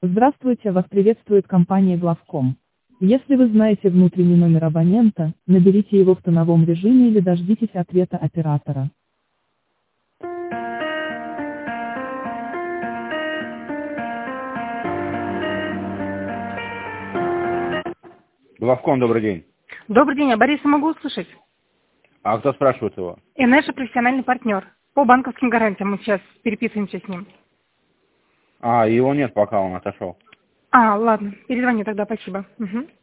Здравствуйте, вас приветствует компания Главком. Если вы знаете внутренний номер абонента, наберите его в тоновом режиме или дождитесь ответа оператора. Главком, добрый день. Добрый день, я Бориса могу услышать? А кто спрашивает его? Наш профессиональный партнер. По банковским гарантиям мы сейчас переписываемся с ним. Его нет пока, он отошел. Ладно, перезвоню тогда, спасибо. Угу.